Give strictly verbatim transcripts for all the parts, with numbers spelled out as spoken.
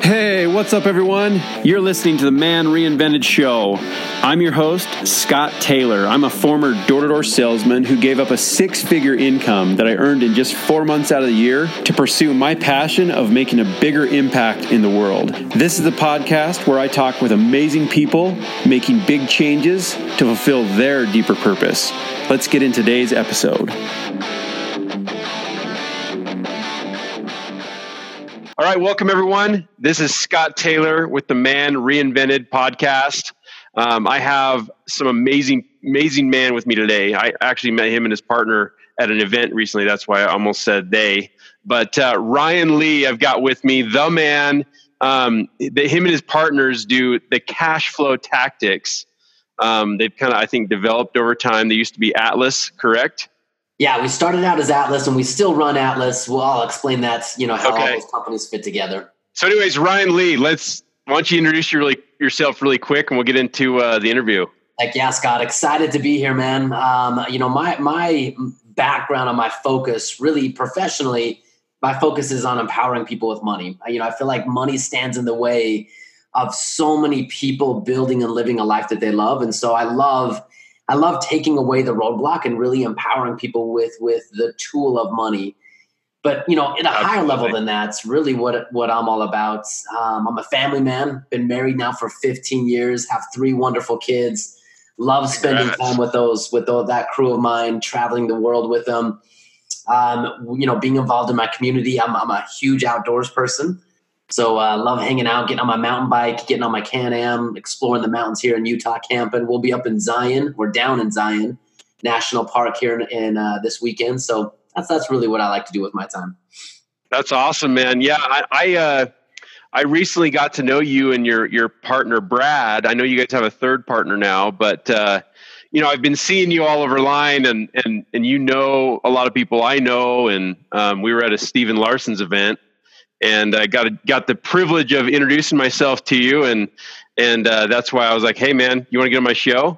Hey, what's up, everyone? You're listening to the Man Reinvented Show. I'm your host, Scott Taylor. I'm a former door-to-door salesman who gave up a six-figure income that I earned in just four months out of the year to pursue my passion of making a bigger impact in the world. This is the podcast where I talk with amazing people making big changes to fulfill their deeper purpose. Let's get into today's episode. All right, welcome everyone. This is Scott Taylor with the Man Reinvented podcast. Um, I have some amazing, amazing man with me today. I actually met him and his partner at an event recently. That's why I almost said they. But uh, Ryan Lee, I've got with me, the man. Um, the, him and his partners do the cash flow tactics. Um, they've kind of, I think, developed over time. They used to be Atlas, correct? Yeah, we started out as Atlas and we still run Atlas. Well, I'll explain that, you know, how okay. all those companies fit together. So anyways, Ryan Lee, let's, why don't you introduce you really, yourself really quick and we'll get into uh, the interview. Heck yeah, Scott. Excited to be here, man. Um, you know, my, my background and my focus really professionally, my focus is on empowering people with money. You know, I feel like money stands in the way of so many people building and living a life that they love. And so I love I love taking away the roadblock and really empowering people with, with the tool of money. But, you know, at a Absolutely. higher level than that, it's really what, what I'm all about. Um, I'm a family man, been married now for fifteen years, have three wonderful kids, love spending Congrats. time with those, with those, that crew of mine, traveling the world with them. Um, you know, being involved in my community. I'm, I'm a huge outdoors person. So I uh, love hanging out, getting on my mountain bike, getting on my Can-Am, exploring the mountains here in Utah, camping. We'll be up in Zion. We're down in Zion National Park here in, in uh, this weekend. So that's that's really what I like to do with my time. That's awesome, man. Yeah, I I, uh, I recently got to know you and your your partner, Brad. I know you guys have a third partner now, but uh, you know, I've been seeing you all over line, and and and you know a lot of people I know, and um, we were at a Steven Larson's event. And I got got the privilege of introducing myself to you, and and uh, that's why I was like, "Hey, man, you want to get on my show?"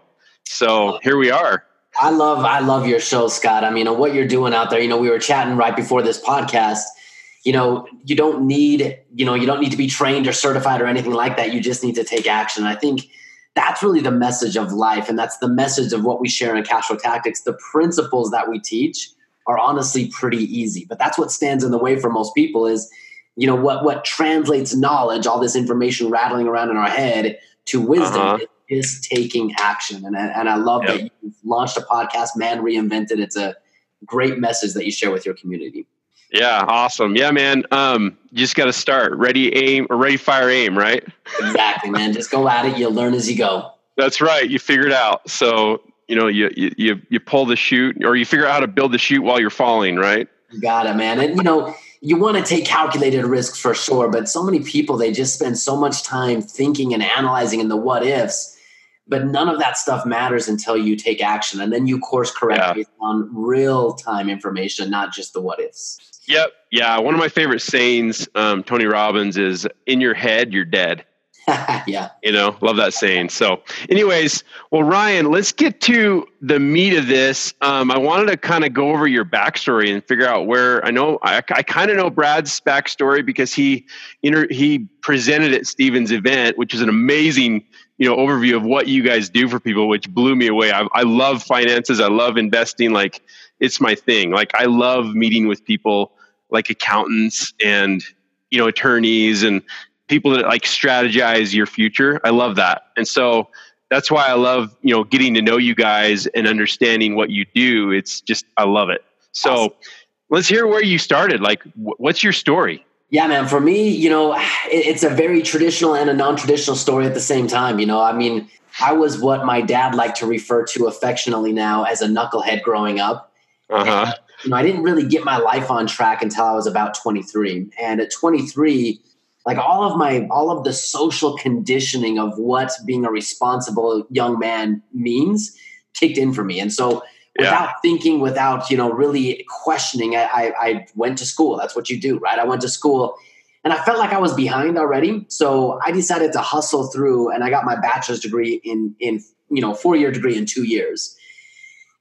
So here we are. I love I love your show, Scott. I mean, what you're doing out there. You know, we were chatting right before this podcast. You know, you don't need you know you don't need to be trained or certified or anything like that. You just need to take action. I think that's really the message of life, and that's the message of what we share in Cash Flow Tactics. The principles that we teach are honestly pretty easy, but that's what stands in the way for most people is. You know, what, what translates knowledge, all this information rattling around in our head to wisdom uh-huh. is taking action. And, and I love yep. that you've launched a podcast, Man Reinvented. It's a great message that you share with your community. Yeah. Awesome. Yeah, man. Um, you just got to start ready, aim or ready, fire, aim, right? Exactly, man. Just go at it. You'll learn as you go. That's right. You figure it out. So, you know, you, you, you, you pull the chute or you figure out how to build the chute while you're falling, right? You got it, man. And, you know, you want to take calculated risks for sure, but so many people, they just spend so much time thinking and analyzing in the what ifs, but none of that stuff matters until you take action. And then you course correct yeah. based on real time information, not just the what ifs. Yep. Yeah. One of my favorite sayings, um, Tony Robbins, is in your head, you're dead. Yeah. You know, love that saying. So anyways, well, Ryan, let's get to the meat of this. Um, I wanted to kind of go over your backstory and figure out where I know, I, I kind of know Brad's backstory because he, you know, he presented at Steven's event, which is an amazing, you know, overview of what you guys do for people, which blew me away. I, I love finances. I love investing. Like it's my thing. Like I love meeting with people like accountants and, you know, attorneys and people that like strategize your future. I love that. And so that's why I love, you know, getting to know you guys and understanding what you do. It's just, I love it. So awesome. Let's hear where you started. Like, wh- what's your story? Yeah, man, for me, you know, it, it's a very traditional and a non-traditional story at the same time. You know, I mean, I was what my dad liked to refer to affectionately now as a knucklehead growing up. Uh-huh. And, you know, I didn't really get my life on track until I was about twenty-three. And at twenty-three, like all of my, all of the social conditioning of what being a responsible young man means kicked in for me. And so without yeah. thinking, without, you know, really questioning, I, I, I went to school. That's what you do, right? I went to school and I felt like I was behind already. So I decided to hustle through and I got my bachelor's degree in, in, you know, four-year degree in two years.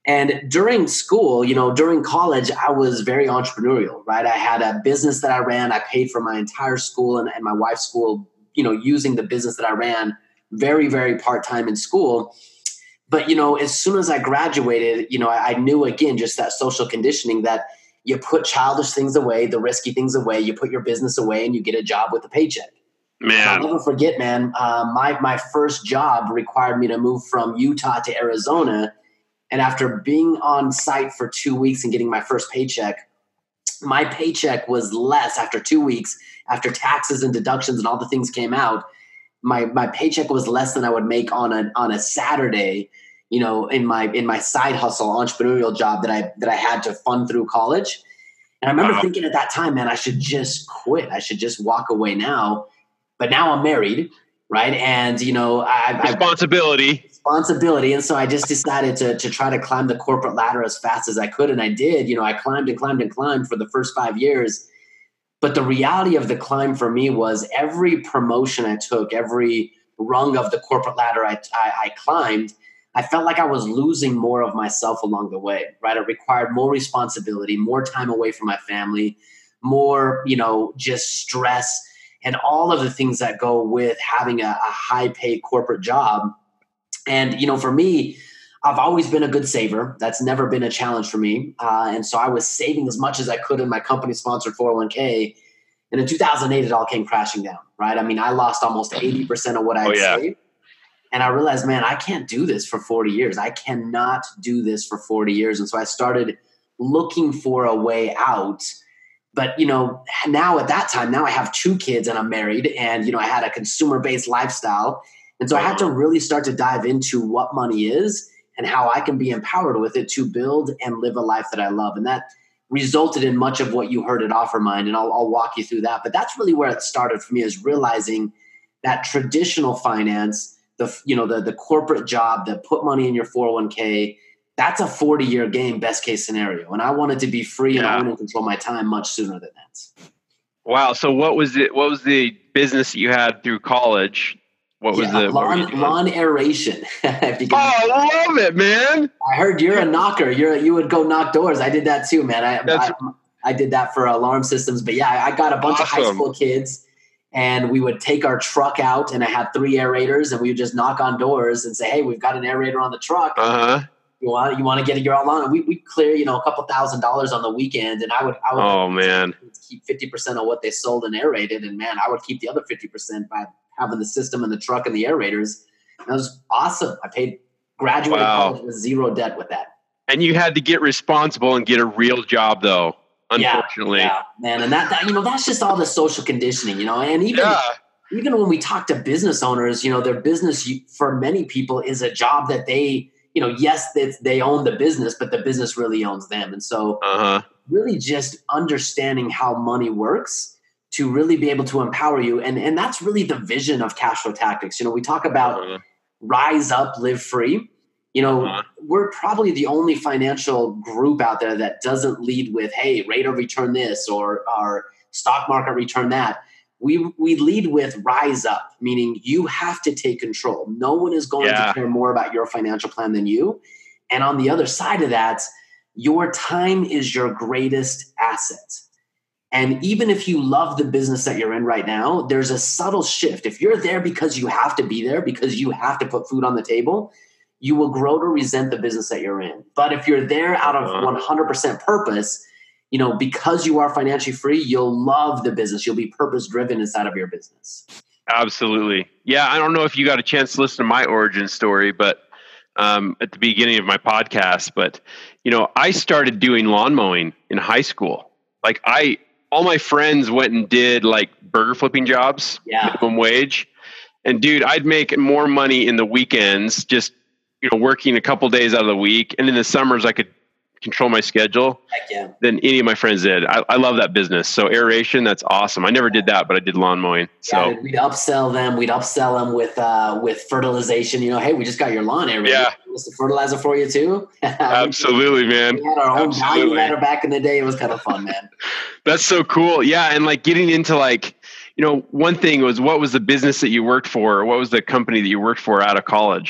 And during school, you know, during college, I was very entrepreneurial, right? I had a business that I ran. I paid for my entire school and, and my wife's school, you know, using the business that I ran very, very part-time in school. But, you know, as soon as I graduated, you know, I, I knew, again, just that social conditioning that you put childish things away, the risky things away, you put your business away, and you get a job with a paycheck. Man. I'll never forget, man, uh, my, my first job required me to move from Utah to Arizona. And after being on site for two weeks and getting my first paycheck, my paycheck was less after two weeks, after taxes and deductions and all the things came out. My my paycheck was less than I would make on a on a Saturday, you know, in my in my side hustle entrepreneurial job that I that I had to fund through college. And I remember Wow. thinking at that time, man, I should just quit. I should just walk away now. But now I'm married, right? And you know, I, responsibility. I responsibility. And so I just decided to to try to climb the corporate ladder as fast as I could, and I did. You know, I climbed and climbed and climbed for the first five years. But the reality of the climb for me was every promotion I took, every rung of the corporate ladder I, I, I climbed, I felt like I was losing more of myself along the way, right? It required more responsibility, more time away from my family, more, you know, just stress and all of the things that go with having a, a high paid corporate job. And, you know, for me, I've always been a good saver. That's never been a challenge for me. Uh, and so I was saving as much as I could in my company-sponsored four oh one k. And in two thousand eight, it all came crashing down, right? I mean, I lost almost eighty percent of what I had Oh, yeah. saved. And I realized, man, I can't do this for forty years. I cannot do this for forty years. And so I started looking for a way out. But, you know, now at that time, now I have two kids and I'm married and, you know, I had a consumer-based lifestyle. And so I had to really start to dive into what money is and how I can be empowered with it to build and live a life that I love. And that resulted in much of what you heard at Offermind, and I'll, I'll walk you through that. But that's really where it started for me, is realizing that traditional finance, the you know the the corporate job that put money in your four oh one k, that's a forty-year game, best case scenario. And I wanted to be free Yeah. and own and control my time much sooner than that. Wow. So what was it? What was the business that you had through college? What was Yeah, the what were you lawn, doing? lawn aeration. If you can- Oh, I love it, man. I heard you're a knocker. You're you would go knock doors. I did that too, man. I That's- I, I did that for alarm systems. But yeah, I got a bunch of high Awesome. school kids, and we would take our truck out, and I had three aerators, and we would just knock on doors and say, "Hey, we've got an aerator on the truck. Uh huh. You want you want to get your own lawn?" And we we clear you know a couple thousand dollars on the weekend, and I would I would Oh, man. keep fifty percent of what they sold and aerated, and man, I would keep the other fifty percent by having the system and the truck and the aerators. And that was awesome. I paid graduated Wow. college with zero debt with that. And you had to get responsible and get a real job, though. Yeah, Unfortunately. Yeah, man, and that, that you know that's just all the social conditioning, you know, and even Yeah. even when we talk to business owners, you know, their business for many people is a job that they, you know, yes, they, they own the business, but the business really owns them, and so Uh huh. really just understanding how money works to really be able to empower you, and and that's really the vision of Cash Flow Tactics. You know, we talk about Uh-huh. rise up, live free. You know, Uh-huh. we're probably the only financial group out there that doesn't lead with, hey, rate of return this or our stock market return that. We we lead with rise up, meaning you have to take control. No one is going Yeah. to care more about your financial plan than you. And on the other side of that, your time is your greatest asset. And even if you love the business that you're in right now, there's a subtle shift. If you're there because you have to be there, because you have to put food on the table, you will grow to resent the business that you're in. But if you're there out of Uh-huh. one hundred percent purpose, you know, because you are financially free, you'll love the business. You'll be purpose driven inside of your business. Absolutely. Yeah. I don't know if you got a chance to listen to my origin story, but um, at the beginning of my podcast, but you know, I started doing lawn mowing in high school. Like I, all my friends went and did like burger flipping jobs, Yeah. minimum wage. And dude, I'd make more money in the weekends, just, you know, working a couple days out of the week. And in the summers, I could control my schedule Heck yeah. than any of my friends did. I, I love that business. So aeration, that's awesome. I never did that, but I did lawn mowing. So Yeah, we'd upsell them. We'd upsell them with uh, with fertilization. You know, hey, we just got your lawn aerated. Yeah. What's the fertilizer for you too? absolutely, man. We had our own value Absolutely. ladder back in the day. It was kind of fun, man. That's so cool. Yeah. And like getting into like, you know, one thing was what was the business that you worked for? Or what was the company that you worked for out of college?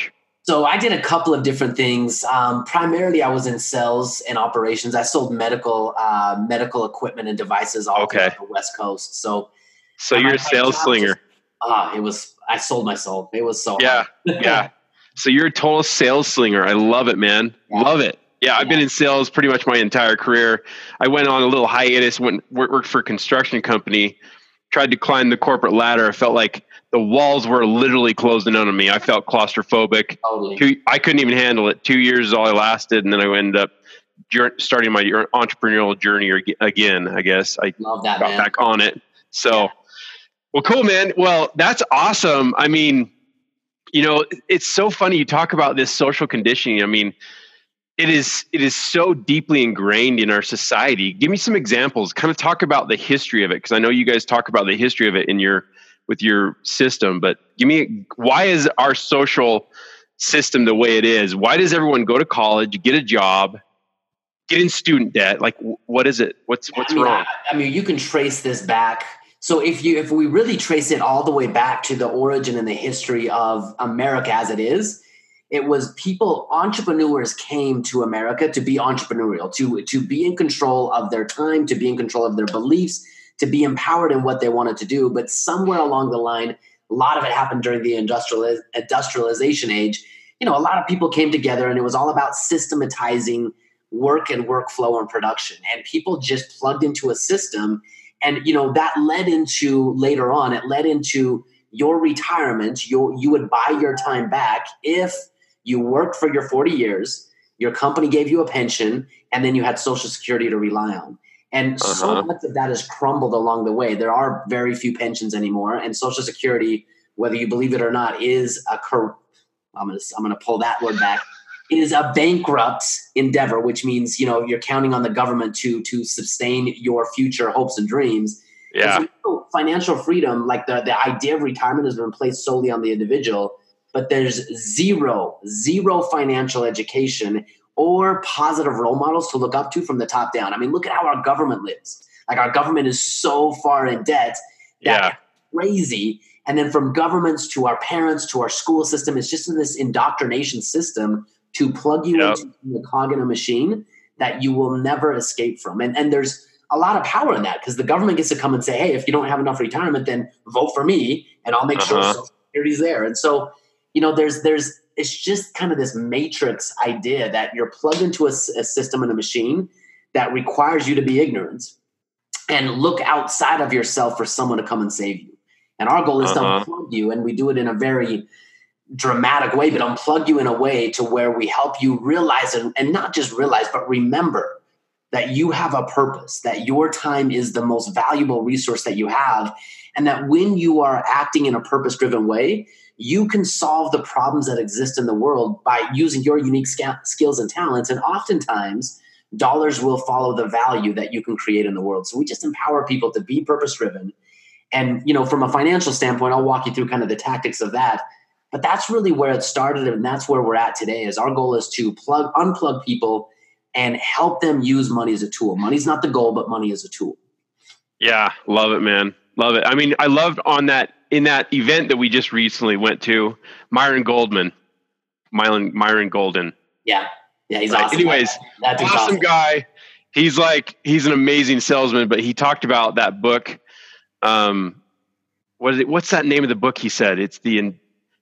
So I did a couple of different things. Um, primarily, I was in sales and operations. I sold medical uh, medical equipment and devices all Okay. throughout the West Coast. So, So uh, you're my, a sales slinger. Ah, uh, it was. I sold my soul. It was so Yeah, hard. yeah. So you're a total sales slinger. I love it, man. Yeah. Love it. Yeah, I've been in sales pretty much my entire career. I went on a little hiatus, went worked for a construction company, tried to climb the corporate ladder. I felt like the walls were literally closing in on me. I felt claustrophobic. Totally. Two, I couldn't even handle it. Two years is all I lasted, and then I ended up starting my entrepreneurial journey again. I guess I love that, got man. back on it. So, yeah. Well, cool, man. Well, that's awesome. I mean, you know, it's so funny you talk about this social conditioning. I mean, it is it is so deeply ingrained in our society. Give me some examples. Kind of talk about the history of it, because I know you guys talk about the history of it in your with your system. But give me, why is our social system the way it is? Why does everyone go to college, get a job, get in student debt? Like, what is it? What's what's I mean, wrong? I, I mean, you can trace this back. So if you if we really trace it all the way back to the origin and the history of America as it is, it was people, entrepreneurs came to America to be entrepreneurial, to, to be in control of their time, to be in control of their beliefs, to be empowered in what they wanted to do. But somewhere along the line, a lot of it happened during the industrial, industrialization age. You know, a lot of people came together and it was all about systematizing work and workflow and production. And people just plugged into a system. And, you know, that led into later on, it led into your retirement. You, you would buy your time back if you worked for your forty years, your company gave you a pension, and then you had Social Security to rely on. And uh-huh. so much of that has crumbled along the way. There are very few pensions anymore. And Social Security, whether you believe it or not, is a cor- I'm going to I'm going to pull that word back. Is a bankrupt endeavor, which means, you know, you're counting on the government to to sustain your future hopes and dreams. Yeah. And so financial freedom, like the, the idea of retirement, has been placed solely on the individual, but there's zero, zero financial education or positive role models to look up to from the top down. I mean, look at how our government lives. Like, our government is so far in debt that yeah. it's crazy. And then from governments to our parents to our school system, it's just in this indoctrination system to plug you yep. into the cog in a machine that you will never escape from. And and there's a lot of power in that, because the government gets to come and say, hey, if you don't have enough retirement, then vote for me and I'll make uh-huh. sure Social Security's there. And so, you know, there's there's it's just kind of this matrix idea that you're plugged into a, a system and a machine that requires you to be ignorant and look outside of yourself for someone to come and save you. And our goal is uh-huh. to unplug you, and we do it in a very dramatic way, but unplug you in a way to where we help you realize, and, and not just realize, but remember that you have a purpose, that your time is the most valuable resource that you have, and that when you are acting in a purpose-driven way, you can solve the problems that exist in the world by using your unique sca- skills and talents. And oftentimes, dollars will follow the value that you can create in the world. So we just empower people to be purpose-driven. And, you know, from a financial standpoint, I'll walk you through kind of the tactics of that. But that's really where it started, and that's where we're at today. Is our goal is to plug, unplug people and help them use money as a tool. Money's not the goal, but money is a tool. Yeah, love it, man. Love it. I mean, I loved on that in that event that we just recently went to, Myron Goldman, Myron Myron Golden. Yeah, yeah, he's right. awesome. Anyways, that's awesome, awesome guy. He's like he's an amazing salesman, but he talked about that book. Um, what is it? What's that name of the book? He said it's the. In,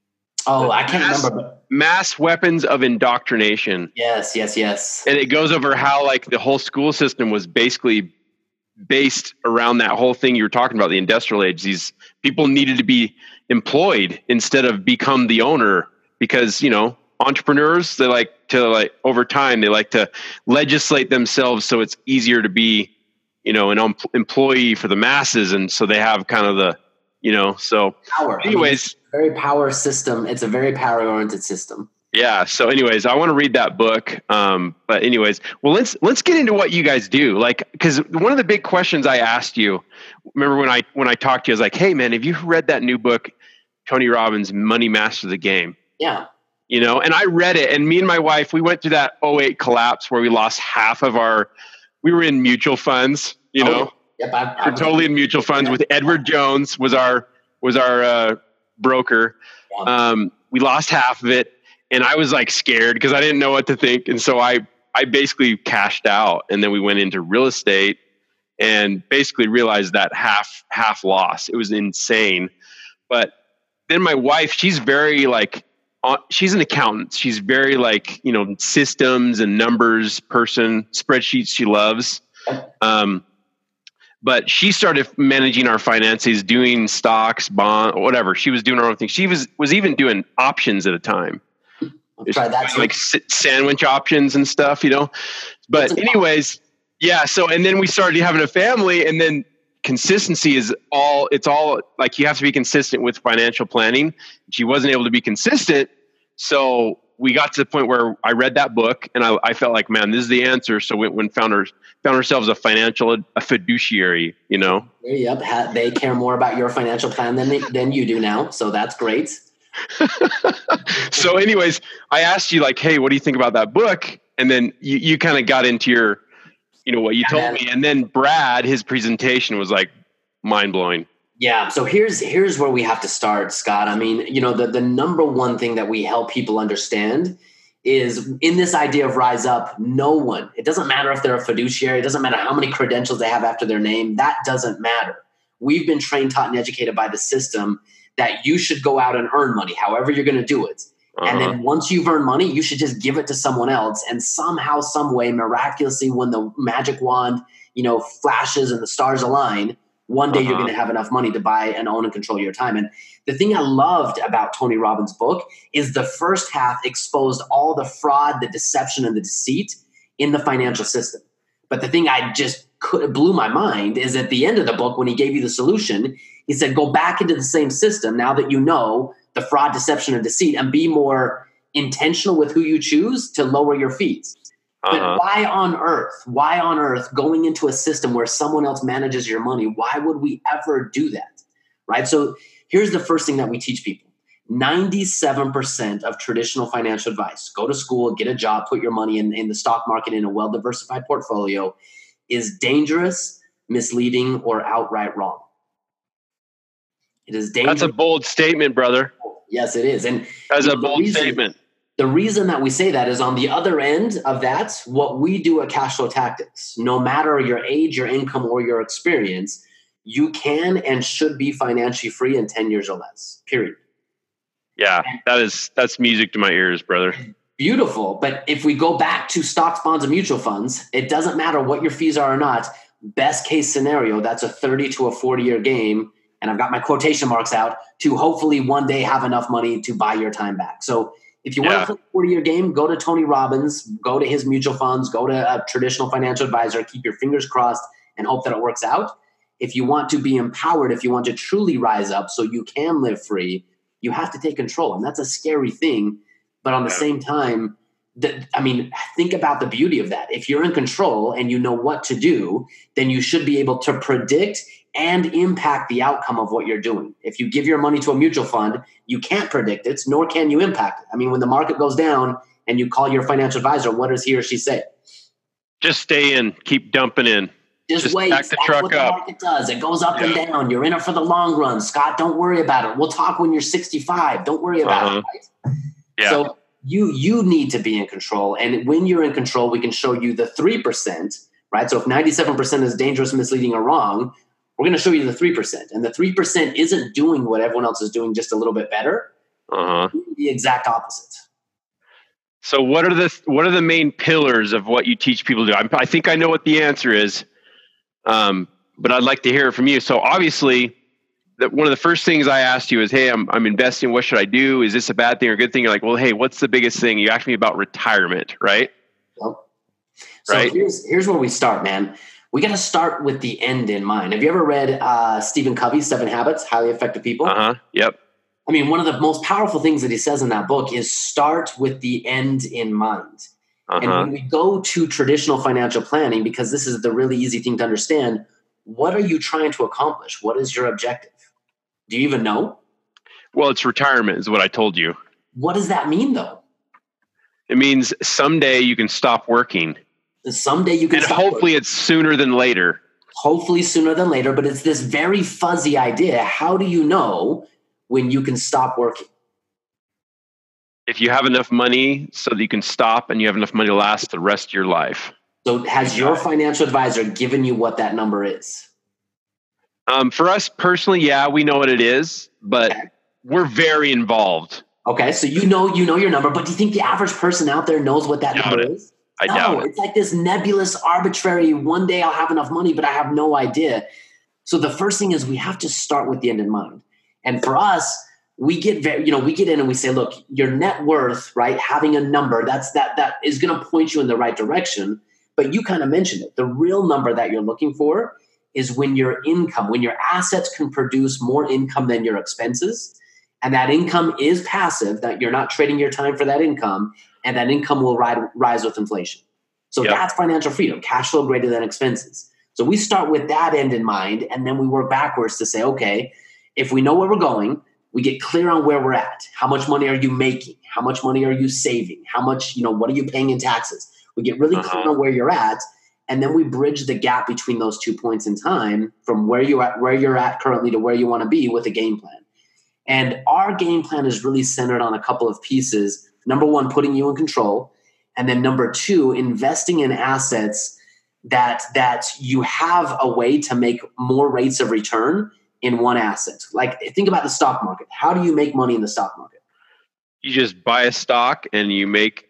Oh, the I can't mass, remember. Mass Weapons of Indoctrination. Yes, yes, yes. And it goes over how like the whole school system was basically based around that whole thing you were talking about, the industrial age. These people needed to be employed instead of become the owner, because, you know, entrepreneurs, they like to like over time, they like to legislate themselves so it's easier to be, you know, an um, employee for the masses. And so they have kind of the, you know, so power. anyways. I mean, very power system. It's a very power oriented system. Yeah. So anyways, I want to read that book. Um, but anyways, well, let's, let's get into what you guys do. Like, cause one of the big questions I asked you, remember when I, when I talked to you, I was like, hey man, have you read that new book, Tony Robbins, Money Master the Game? Yeah. You know, and I read it, and me and my wife, we went through that oh eight collapse where we lost half of our, we were in mutual funds, you oh, know, yep, I, I, we're totally in mutual funds with Edward Jones was our, was our, uh, broker. Yeah. Um, we lost half of it. and I was like scared because I didn't know what to think. And so I, I basically cashed out, and then we went into real estate and basically realized that half, half loss. It was insane. But then my wife, she's very like, uh, she's an accountant. She's very like, you know, systems and numbers person, spreadsheets she loves. Um, but she started managing our finances, doing stocks, bond, whatever. She was doing her own thing. She was, was even doing options at a time. I'll try that too. Like s- sandwich options and stuff, you know? But anyways, yeah. So, and then we started having a family, and then consistency is all, it's all like, you have to be consistent with financial planning. She wasn't able to be consistent. So we got to the point where I read that book, and I, I felt like, man, this is the answer. So we went found her, found ourselves a financial, a fiduciary, you know? Yep. They care more about your financial plan than, than you do now. So that's great. So anyways, I asked you like, hey, what do you think about that book? And then you, you kind of got into your, you know, what you told man. me. And then Brad, his presentation was like mind blowing. Yeah. So here's, here's where we have to start, Scott. I mean, you know, the, the number one thing that we help people understand is in this idea of Rise Up, no one, it doesn't matter if they're a fiduciary, it doesn't matter how many credentials they have after their name. That doesn't matter. We've been trained, taught, and educated by the system that you should go out and earn money, however you're going to do it. Uh-huh. And then once you've earned money, you should just give it to someone else. And somehow, some way, miraculously, when the magic wand, you know, flashes and the stars align, one day uh-huh. you're going to have enough money to buy and own and control your time. And the thing I loved about Tony Robbins' book is the first half exposed all the fraud, the deception, and the deceit in the financial system. But the thing I just could, blew my mind is at the end of the book, when he gave you the solution, he said, go back into the same system now that you know the fraud, deception, and deceit, and be more intentional with who you choose to lower your fees. Uh-huh. But why on earth, why on earth going into a system where someone else manages your money? Why would we ever do that? Right? So here's the first thing that we teach people. ninety-seven percent of traditional financial advice, go to school, get a job, put your money in, in the stock market in a well-diversified portfolio, is dangerous, misleading, or outright wrong. It is dangerous. That's a bold statement, brother. Yes, it is. And that's a know, bold reason, statement. The reason that we say that is on the other end of that, what we do at Cashflow Tactics, no matter your age, your income, or your experience, you can and should be financially free in ten years or less, period. Yeah, that is, that's music to my ears, brother. Beautiful. But if we go back to stocks, bonds, and mutual funds, it doesn't matter what your fees are or not. Best case scenario, that's a thirty to a forty year game. And I've got my quotation marks out to hopefully one day have enough money to buy your time back. So if you want yeah. to play a forty year game, go to Tony Robbins, go to his mutual funds, go to a traditional financial advisor, keep your fingers crossed and hope that it works out. If you want to be empowered, if you want to truly rise up so you can live free, you have to take control. And that's a scary thing. But on the yeah. same time, the, I mean, think about the beauty of that. If you're in control and you know what to do, then you should be able to predict and impact the outcome of what you're doing. If you give your money to a mutual fund, you can't predict it, nor can you impact it. I mean, when the market goes down and you call your financial advisor, what does he or she say? Just stay in, keep dumping in. Just, Just wait. Back the That's truck what up. The market does. It goes up yeah. and down. You're in it for the long run. Scott, don't worry about it. We'll talk when you're sixty-five. Don't worry about uh-huh. it. Right? Yeah. So you you need to be in control. And when you're in control, we can show you the three percent, right? So if ninety-seven percent is dangerous, misleading, or wrong, we're going to show you the three percent. And the three percent isn't doing what everyone else is doing, just a little bit better. Uh-huh. The exact opposite. So what are the what are the main pillars of what you teach people to do? I'm, I think I know what the answer is, um, but I'd like to hear it from you. So obviously, that one of the first things I asked you is, "Hey, I'm I'm investing. What should I do? Is this a bad thing or a good thing?" You're like, "Well, hey, what's the biggest thing?" You asked me about retirement, right? Yep. So right. here's here's where we start, man. We got to start with the end in mind. Have you ever read uh, Stephen Covey's Seven Habits, Highly Effective People? Uh huh. Yep. I mean, one of the most powerful things that he says in that book is start with the end in mind. Uh-huh. And when we go to traditional financial planning, because this is the really easy thing to understand, what are you trying to accomplish? What is your objective? Do you even know? Well, it's retirement is what I told you. What does that mean, though? It means someday you can stop working. Someday you can and stop hopefully working. It's sooner than later. Hopefully sooner than later, but it's this very fuzzy idea. How do you know when you can stop working? If you have enough money so that you can stop and you have enough money to last the rest of your life. So has your financial advisor given you what that number is? Um, for us personally, yeah, we know what it is, but okay. We're very involved. Okay, so you know you know your number, but do you think the average person out there knows what that number it. is? I no, doubt it. It's like this nebulous, arbitrary, one day I'll have enough money, but I have no idea. So the first thing is we have to start with the end in mind. And for us, we get very, you know, we get in and we say, look, your net worth, right? Having a number, that's that that is going to point you in the right direction. But you kind of mentioned it. The real number that you're looking for is when your income, when your assets can produce more income than your expenses. And that income is passive, that you're not trading your time for that income, and that income will ride, rise with inflation. So yep. That's financial freedom, cash flow greater than expenses. So we start with that end in mind, and then we work backwards to say, okay, if we know where we're going, we get clear on where we're at. How much money are you making? How much money are you saving? How much, you know, what are you paying in taxes? We get really uh-huh. clear on where you're at, and then we bridge the gap between those two points in time from where you at, where you're at currently to where you want to be with a game plan. And our game plan is really centered on a couple of pieces. Number one, putting you in control. And then number two, investing in assets that, that you have a way to make more rates of return in one asset. Like think about the stock market. How do you make money in the stock market? You just buy a stock and you make,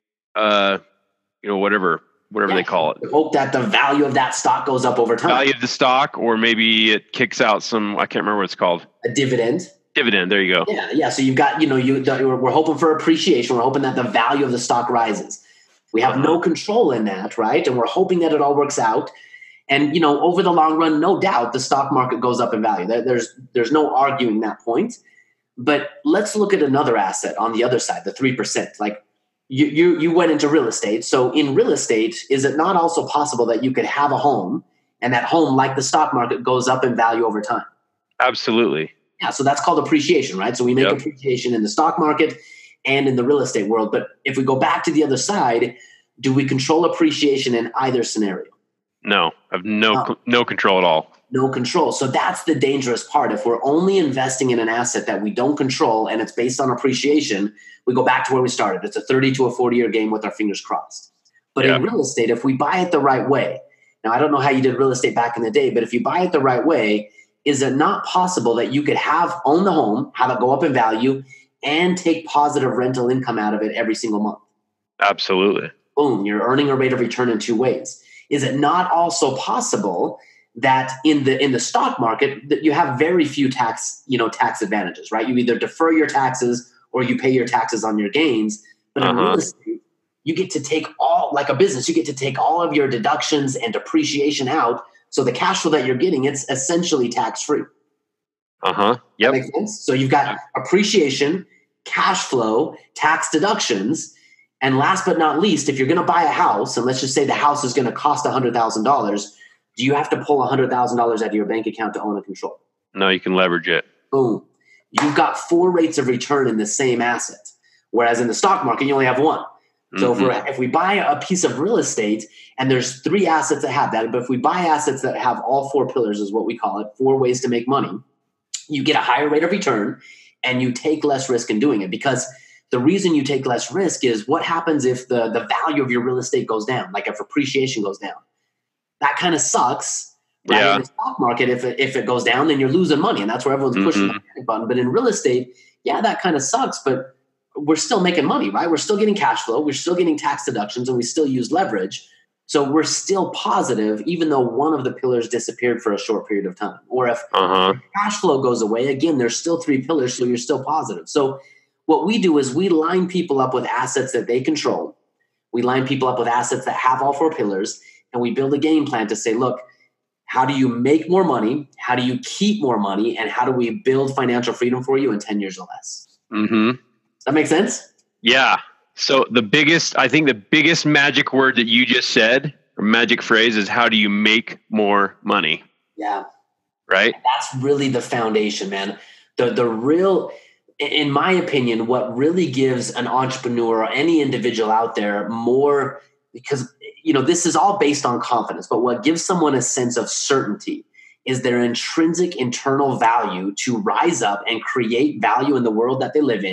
uh, you know, whatever, whatever yeah. they call it. Hope that the value of that stock goes up over time. Value of the stock, or maybe it kicks out some, I can't remember what it's called. A dividend. Dividend. There you go. Yeah. Yeah. So you've got, you know, you, we're hoping for appreciation. We're hoping that the value of the stock rises. We have no control in that, right? And we're hoping that it all works out. And, you know, over the long run, no doubt the stock market goes up in value. There's, there's no arguing that point. But let's look at another asset on the other side, the three percent. Like you, you, you went into real estate. So in real estate, is it not also possible that you could have a home and that home, like the stock market, goes up in value over time? Absolutely. Yeah, so that's called appreciation, right? So we make yep. appreciation in the stock market and in the real estate world. But if we go back to the other side, do we control appreciation in either scenario? No, I have no, no, no control at all. No control. So that's the dangerous part. If we're only investing in an asset that we don't control and it's based on appreciation, we go back to where we started. It's a thirty to a forty year game with our fingers crossed. But yep. in real estate, if we buy it the right way, now I don't know how you did real estate back in the day, but if you buy it the right way, is it not possible that you could have own the home, have it go up in value, and take positive rental income out of it every single month? Absolutely. Boom, you're earning a rate of return in two ways. Is it not also possible that in the in the stock market that you have very few tax, you know, tax advantages, right? You either defer your taxes or you pay your taxes on your gains. But uh-huh. in real estate, you get to take all, like a business, you get to take all of your deductions and depreciation out. So the cash flow that you're getting, it's essentially tax-free. Uh-huh. Yep. That makes sense? So you've got appreciation, cash flow, tax deductions, and last but not least, if you're going to buy a house, and let's just say the house is going to cost one hundred thousand dollars, do you have to pull one hundred thousand dollars out of your bank account to own and control? No, you can leverage it. Boom. You've got four rates of return in the same asset, whereas in the stock market, you only have one. So mm-hmm. if, we're, if we buy a piece of real estate, and there's three assets that have that, but if we buy assets that have all four pillars, is what we call it, four ways to make money, you get a higher rate of return, and you take less risk in doing it. Because the reason you take less risk is what happens if the, the value of your real estate goes down, like if appreciation goes down. That kind of sucks. Right? Yeah. In the stock market, if it, if it goes down, then you're losing money, and that's where everyone's pushing mm-hmm. the panic button. But in real estate, yeah, that kind of sucks, but we're still making money, right? We're still getting cash flow. We're still getting tax deductions, and we still use leverage. So we're still positive, even though one of the pillars disappeared for a short period of time. Or if uh-huh. cash flow goes away, again, there's still three pillars, so you're still positive. So what we do is we line people up with assets that they control. We line people up with assets that have all four pillars, and we build a game plan to say, look, how do you make more money? How do you keep more money? And how do we build financial freedom for you in ten years or less? Mm-hmm. That make sense? Yeah. So the biggest, I think the biggest magic word that you just said, or magic phrase, is how do you make more money? Yeah. Right? That's really the foundation, man. The the real, in my opinion, what really gives an entrepreneur or any individual out there more, because, you know, this is all based on confidence, but what gives someone a sense of certainty is their intrinsic internal value to rise up and create value in the world that they live in,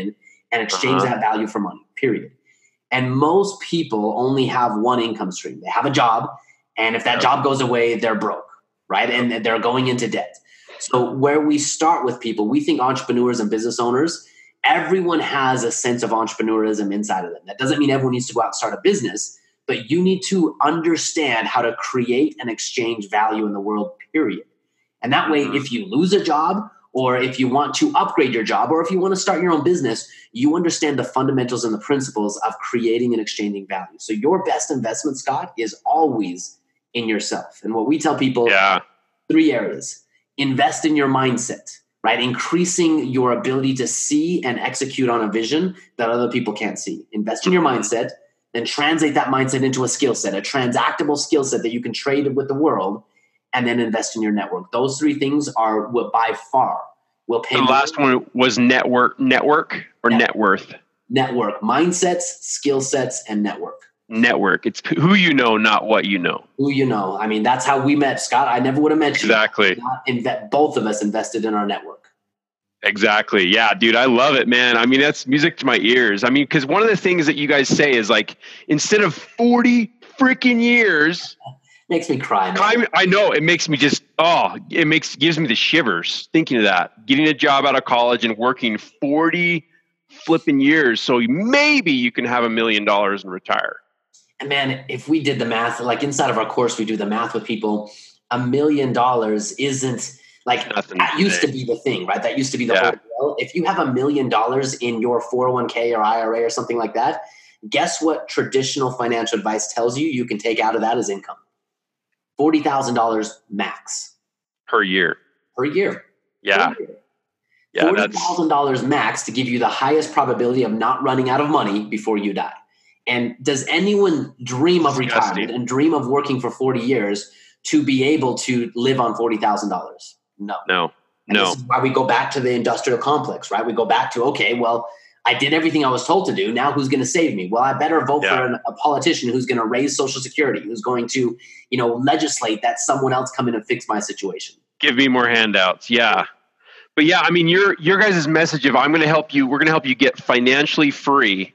and exchange Uh-huh. that value for money, period. And most people only have one income stream. They have a job, and if that Yep. job goes away, they're broke, right? And they're going into debt. So where we start with people, we think entrepreneurs and business owners, everyone has a sense of entrepreneurism inside of them. That doesn't mean everyone needs to go out and start a business, but you need to understand how to create and exchange value in the world, period. And that way, Mhm. if you lose a job, or if you want to upgrade your job, or if you want to start your own business, you understand the fundamentals and the principles of creating and exchanging value. So your best investment, Scott, is always in yourself. And what we tell people, Yeah. three areas. Invest in your mindset, right? Increasing your ability to see and execute on a vision that other people can't see. Invest in your mindset, then translate that mindset into a skill set, a transactable skill set that you can trade with the world, and then invest in your network. Those three things are what by far will pay The more. last one was network, network or net worth. Network, mindsets, skill sets, and network. Network. It's who you know, not what you know. Who you know. I mean, that's how we met, Scott. I never would have met you. Exactly. Not inve- both of us invested in our network. Exactly. Yeah, dude, I love it, man. I mean, that's music to my ears. I mean, because one of the things that you guys say is like, instead of forty freaking years, Makes me cry, man. I, I know it makes me just, oh, it makes, gives me the shivers thinking of that. Getting a job out of college and working forty flipping years. So maybe you can have a million dollars and retire. And man, if we did the math, like inside of our course, we do the math with people, a million dollars isn't like, Nothing that used to today. be the thing, right? That used to be the Yeah. whole deal. If you have a million dollars in your four oh one k or I R A or something like that, guess what traditional financial advice tells you you can take out of that as income? forty thousand dollars max Per year. per year. Yeah. Per year. Yeah. forty That's, thousand dollars max to give you the highest probability of not running out of money before you die. And does anyone dream of Disgusting. retirement and dream of working for forty years to be able to live on forty thousand dollars? No. no, And no. this is why we go back to the industrial complex, right? We go back to, okay, well, I did everything I was told to do. Now who's going to save me? Well, I better vote Yeah. for an, a politician who's going to raise Social Security, who's going to, you know, legislate that someone else come in and fix my situation. Give me more handouts. Yeah. But yeah, I mean, your, your guys' message of I'm going to help you, we're going to help you get financially free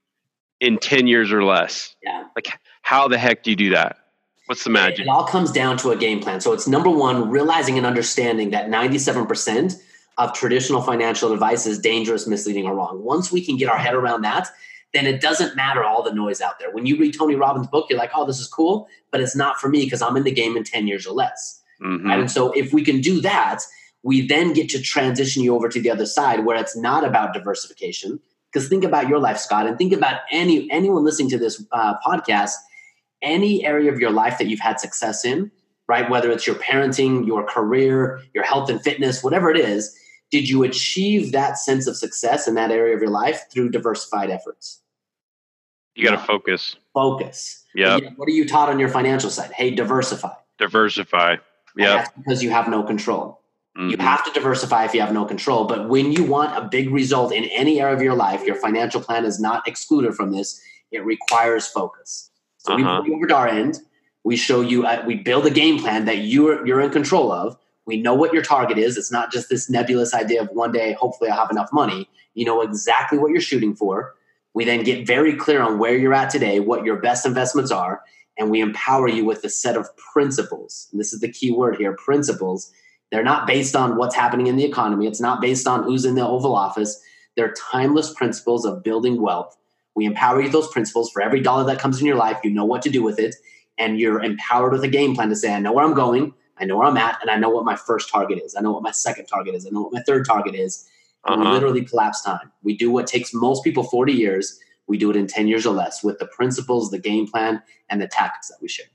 in ten years or less. Yeah. Like, how the heck do you do that? What's the magic? It all comes down to a game plan. So it's number one, realizing and understanding that ninety-seven percent of traditional financial advice is dangerous, misleading, or wrong. Once we can get our head around that, then it doesn't matter all the noise out there. When you read Tony Robbins' book, you're like, oh, this is cool, but it's not for me because I'm in the game in ten years or less. Mhm. Right? And so if we can do that, we then get to transition you over to the other side where it's not about diversification. Because think about your life, Scott, and think about any anyone listening to this uh, podcast, any area of your life that you've had success in, right? Whether it's your parenting, your career, your health and fitness, whatever it is, did you achieve that sense of success in that area of your life through diversified efforts? You got to No. focus. Focus. Yep. And what are you taught on your financial side? Hey, diversify. Diversify. And Yep. that's because you have no control. You Mhm. have to diversify if you have no control. But when you want a big result in any area of your life, your financial plan is not excluded from this. It requires focus. So we Uh-huh. put you over to our end. We show you, uh, we build a game plan that you're you're in control of. We know what your target is. It's not just this nebulous idea of one day, hopefully I'll have enough money. You know exactly what you're shooting for. We then get very clear on where you're at today, what your best investments are, and we empower you with a set of principles. And this is the key word here, principles. They're not based on what's happening in the economy. It's not based on who's in the Oval Office. They're timeless principles of building wealth. We empower you with those principles. For every dollar that comes in your life, you know what to do with it. And you're empowered with a game plan to say, I know where I'm going, I know where I'm at, and I know what my first target is. I know what my second target is. I know what my third target is. And we Uh-huh. literally collapse time. We do what takes most people forty years. We do it in ten years or less with the principles, the game plan, and the tactics that we share.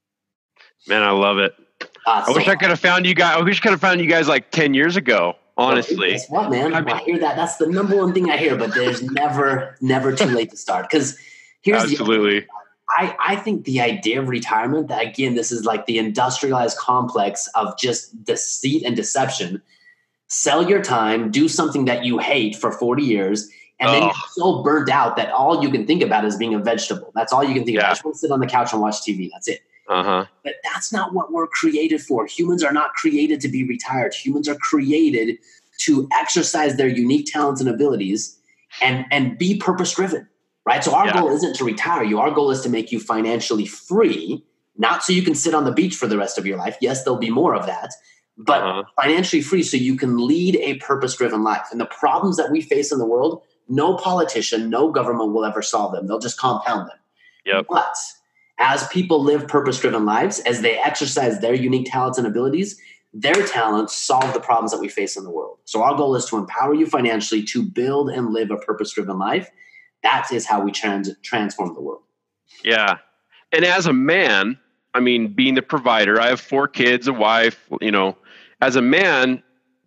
Man, I love it. Uh, I wish I could have found you guys. I wish I could have found you guys like ten years ago, honestly. Guess what, man? I mean- I hear that. That's the number one thing I hear, but there's never, never too late to start. Because here's the Absolutely. I, I think the idea of retirement, that again, this is like the industrialized complex of just deceit and deception. Sell your time, do something that you hate for forty years, and then Oh. you're so burnt out that all you can think about is being a vegetable. That's all you can think Yeah. about. I just want to sit on the couch and watch T V. That's it. Uh-huh. But that's not what we're created for. Humans are not created to be retired. Humans are created to exercise their unique talents and abilities and, and be purpose driven, right? So our yeah. goal isn't to retire you. Our goal is to make you financially free, not so you can sit on the beach for the rest of your life. Yes, there'll be more of that, but uh-huh. financially free so you can lead a purpose driven life. And the problems that we face in the world, no politician, no government will ever solve them. They'll just compound them. Yep. But as people live purpose-driven lives, as they exercise their unique talents and abilities, their talents solve the problems that we face in the world. So our goal is to empower you financially to build and live a purpose-driven life. That is how we trans- transform the world. Yeah. And as a man, I mean, being the provider, I have four kids, a wife, you know, as a man,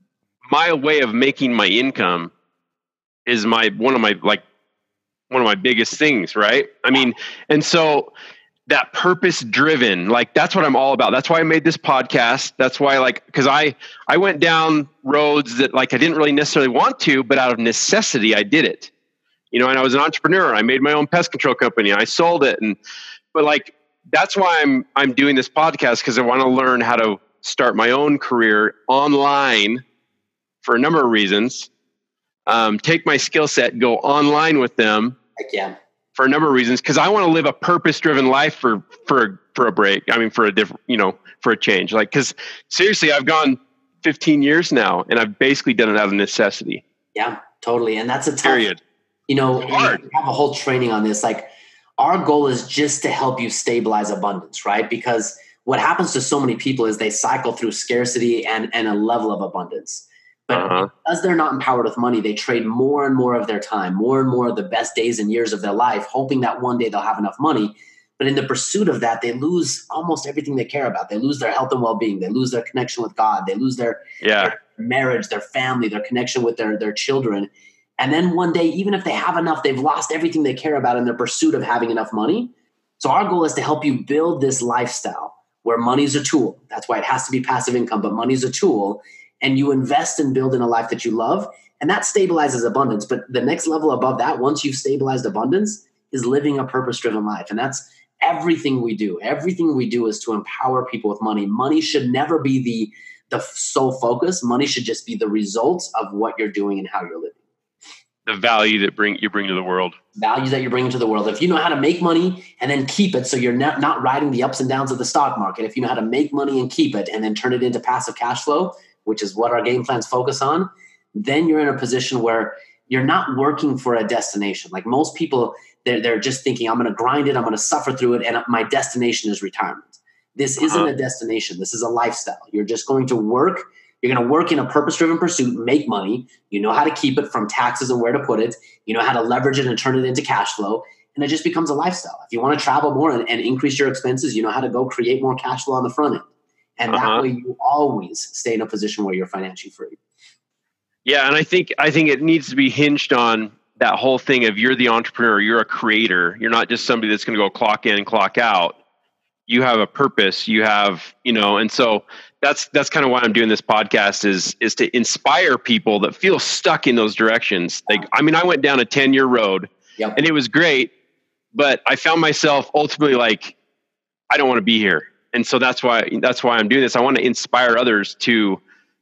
my way of making my income is my, one of my, like, one of my biggest things, right? I mean, and so that purpose driven, like that's what I'm all about. That's why I made this podcast. That's why, like, cause I, I went down roads that like I didn't really necessarily want to, but out of necessity, I did it, you know, and I was an entrepreneur. I made my own pest control company. I sold it. And, but like, that's why I'm, I'm doing this podcast. Cause I want to learn how to start my own career online for a number of reasons. Um, take my skill set, go online with them. Heck yeah. For a number of reasons, because I want to live a purpose-driven life for for for a break. I mean, for a different, you know, for a change. Like, because seriously, I've gone fifteen years now, and I've basically done it out of necessity. Yeah, totally. And that's a tough, period. You know, hard. We have a whole training on this. Like, our goal is just to help you stabilize abundance, right? Because what happens to so many people is they cycle through scarcity and and a level of abundance. But uh-huh. because they're not empowered with money, they trade more and more of their time, more and more of the best days and years of their life, hoping that one day they'll have enough money. But in the pursuit of that, they lose almost everything they care about. They lose their health and well-being. They lose their connection with God. They lose their, yeah. their marriage, their family, their connection with their, their children. And then one day, even if they have enough, they've lost everything they care about in their pursuit of having enough money. So our goal is to help you build this lifestyle where money's a tool. That's why it has to be passive income, but money's a tool. And you invest and build in a life that you love, and that stabilizes abundance. But the next level above that, once you've stabilized abundance, is living a purpose-driven life. And that's everything we do. Everything we do is to empower people with money. Money should never be the, the sole focus. Money should just be the result of what you're doing and how you're living. The value that bring you bring to the world. Value that you're bringing to the world. If you know how to make money and then keep it so you're not, not riding the ups and downs of the stock market, if you know how to make money and keep it and then turn it into passive cash flow, which is what our game plans focus on, then you're in a position where you're not working for a destination. Like most people, they're, they're just thinking, I'm going to grind it, I'm going to suffer through it, and my destination is retirement. This uh-huh. isn't a destination. This is a lifestyle. You're just going to work. You're going to work in a purpose-driven pursuit, make money. You know how to keep it from taxes and where to put it. You know how to leverage it and turn it into cash flow. And it just becomes a lifestyle. If you want to travel more and, and increase your expenses, you know how to go create more cash flow on the front end. And uh-huh. that way you always stay in a position where you're financially free. Yeah. And I think, I think it needs to be hinged on that whole thing of you're the entrepreneur, you're a creator. You're not just somebody that's going to go clock in and clock out. You have a purpose, you have, you know, and so that's, that's kind of why I'm doing this podcast is, is to inspire people that feel stuck in those directions. Like, I mean, I went down a ten year road yep. and it was great, but I found myself ultimately like, I don't want to be here. And so that's why, that's why I'm doing this. I want to inspire others to,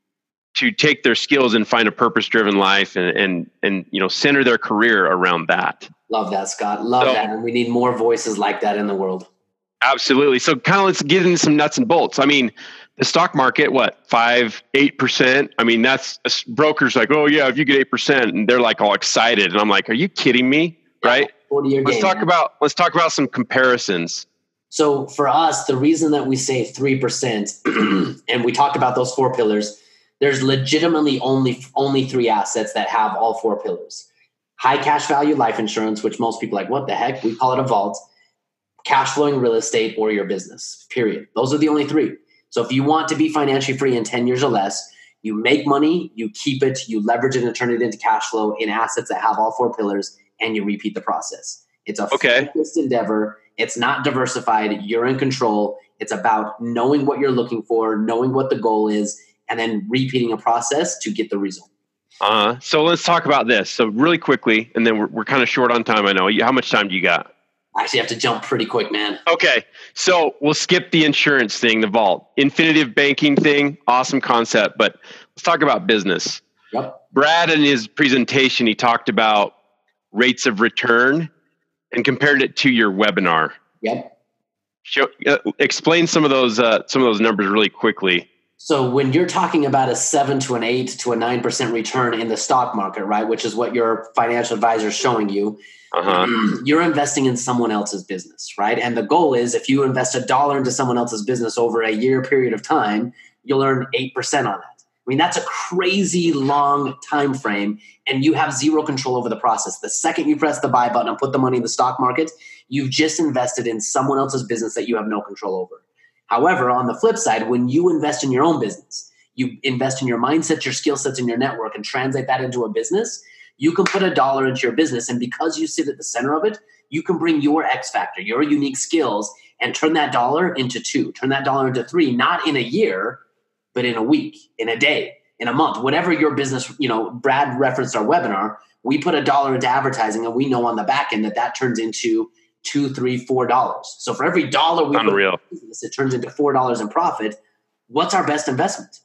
to take their skills and find a purpose-driven life and, and, and, you know, center their career around that. Love that, Scott. Love so, that. And we need more voices like that in the world. Absolutely. So kind of let's get into some nuts and bolts. I mean, the stock market, what, five, eight percent? I mean, that's brokers like, oh yeah, if you get eight percent, and they're like all excited. And I'm like, are you kidding me? Yeah, right? Let's game, talk man. about, let's talk about some comparisons. So for us, the reason that we say three percent, and we talked about those four pillars, there's legitimately only, only three assets that have all four pillars. High cash value life insurance, which most people are like, what the heck? We call it a vault. Cash flowing real estate or your business, period. Those are the only three. So if you want to be financially free in ten years or less, you make money, you keep it, you leverage it and turn it into cash flow in assets that have all four pillars, and you repeat the process. It's a okay. focused endeavor. It's not diversified. You're in control. It's about knowing what you're looking for, knowing what the goal is, and then repeating a process to get the result. Uh, so let's talk about this. So really quickly, and then we're, we're kind of short on time. I know. How much time do you got? I actually have to jump pretty quick, man. Okay. So we'll skip the insurance thing, the vault. Infinitive banking thing, awesome concept. But let's talk about business. Yep. Brad, in his presentation, he talked about rates of return and compared it to your webinar. Yep. Show, uh, explain some of those uh, some of those numbers really quickly. So when you're talking about a seven to an eight to a nine percent return in the stock market, right, which is what your financial advisor is showing you, uh-huh. you're investing in someone else's business, right? And the goal is if you invest a dollar into someone else's business over a year period of time, you'll earn eight percent on that. I mean, that's a crazy long time frame, and you have zero control over the process. The second you press the buy button and put the money in the stock market, you've just invested in someone else's business that you have no control over. However, on the flip side, when you invest in your own business, you invest in your mindset, your skill sets, and your network and translate that into a business, you can put a dollar into your business. And because you sit at the center of it, you can bring your X factor, your unique skills, and turn that dollar into two, turn that dollar into three, not in a year, but in a week, in a day, in a month, whatever your business, you know, Brad referenced our webinar, we put a dollar into advertising and we know on the back end that that turns into two, three, four dollars. So for every dollar we Unreal. put in business, it turns into four dollars in profit. What's our best investment?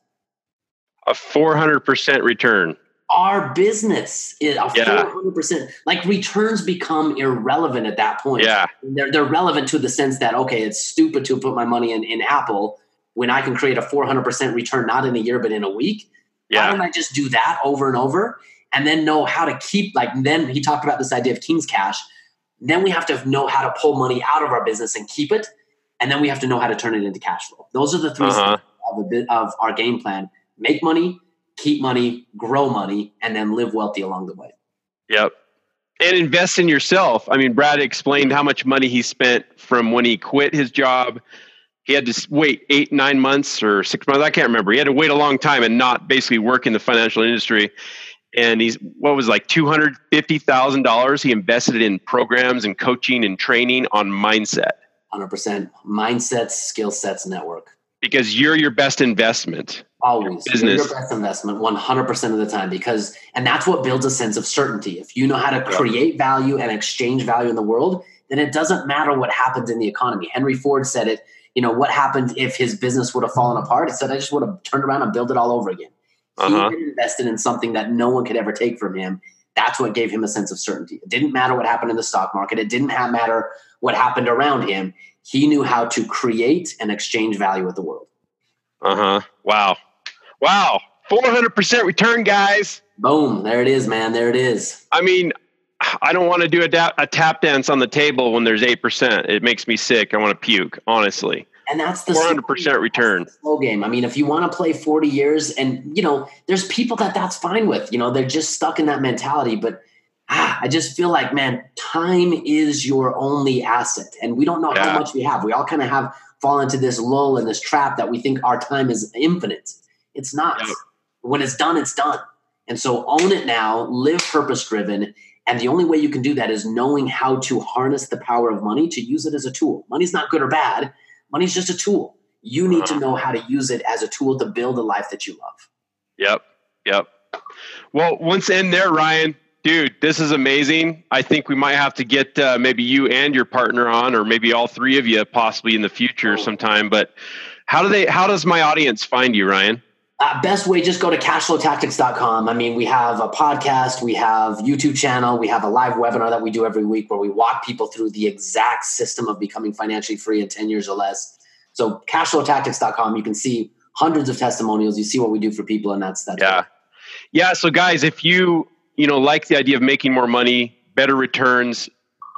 A four hundred percent return. Our business is a yeah. four hundred percent. Like returns become irrelevant at that point. Yeah. They're, they're relevant to the sense that, okay, it's stupid to put my money in, in Apple when I can create a four hundred percent return, not in a year, but in a week. Yeah. Why don't I just do that over and over and then know how to keep, like, then he talked about this idea of King's Cash. Then we have to know how to pull money out of our business and keep it. And then we have to know how to turn it into cash flow. Those are the three uh-huh. steps of, a bit of our game plan. Make money, keep money, grow money, and then live wealthy along the way. Yep. And invest in yourself. I mean, Brad explained how much money he spent from when he quit his job. He had to wait eight, nine months or six months. I can't remember. He had to wait a long time and not basically work in the financial industry. And he's, what was like two hundred fifty thousand dollars he invested in programs and coaching and training on mindset. one hundred percent. Mindsets, skill sets, network. Because you're your best investment. Always. Business. You're your best investment one hundred percent of the time. Because, and that's what builds a sense of certainty. If you know how to create value and exchange value in the world, then it doesn't matter what happens in the economy. Henry Ford said it, you know, what happened if his business would have fallen apart? He said, I just would have turned around and built it all over again. He uh-huh. invested in something that no one could ever take from him. That's what gave him a sense of certainty. It didn't matter what happened in the stock market. It didn't have matter what happened around him. He knew how to create and exchange value with the world. Uh-huh. Wow. Wow. four hundred percent return, guys. Boom. There it is, man. There it is. I mean, I don't want to do a, da- a tap dance on the table when there's eight percent. It makes me sick. I want to puke, honestly. And that's the four hundred percent return. Slow game. I mean, if you want to play forty years and, you know, there's people that that's fine with, you know, they're just stuck in that mentality. But ah, I just feel like, man, time is your only asset. And we don't know yeah. how much we have. We all kind of have fallen into this lull and this trap that we think our time is infinite. It's not. Yep. When it's done, it's done. And so own it now, live purpose driven. And the only way you can do that is knowing how to harness the power of money to use it as a tool. Money's not good or bad. Money's just a tool. You need to know how to use it as a tool to build a life that you love. Yep. Yep. Well, once in there, Ryan, dude, this is amazing. I think we might have to get uh, maybe you and your partner on, or maybe all three of you possibly in the future sometime. But how do they, how does my audience find you, Ryan? Uh, best way, just go to cashflow tactics dot com. I mean, we have a podcast, we have YouTube channel, we have a live webinar that we do every week where we walk people through the exact system of becoming financially free in ten years or less. So cashflow tactics dot com, you can see hundreds of testimonials. You see what we do for people, and that's that. Yeah. Yeah. So guys, if you, you know, like the idea of making more money, better returns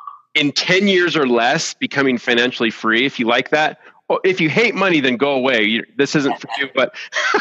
in ten years or less, becoming financially free, if you like that, well, if you hate money, then go away. You, this isn't for you, but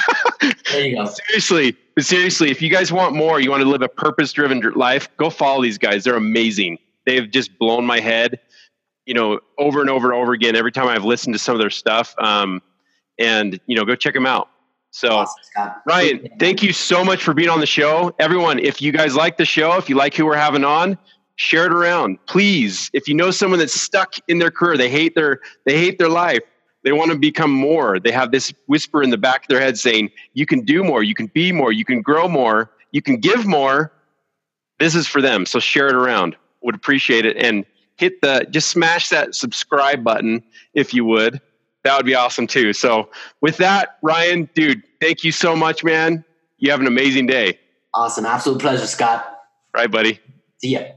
there you go. seriously, but seriously, if you guys want more, you want to live a purpose-driven life, go follow these guys. They're amazing. They've just blown my head, you know, over and over and over again. Every time I've listened to some of their stuff, um, and you know, go check them out. So, awesome, Ryan, thank you so much for being on the show. Everyone, if you guys like the show, if you like who we're having on, share it around, please. If you know someone that's stuck in their career, they hate their they hate their life. They want to become more. They have this whisper in the back of their head saying, you can do more, you can be more, you can grow more, you can give more. This is for them. So share it around. Would appreciate it. And hit the, just smash that subscribe button if you would. That would be awesome too. So with that, Ryan, dude, thank you so much, man. You have an amazing day. Awesome. Absolute pleasure, Scott. Right, buddy. See ya.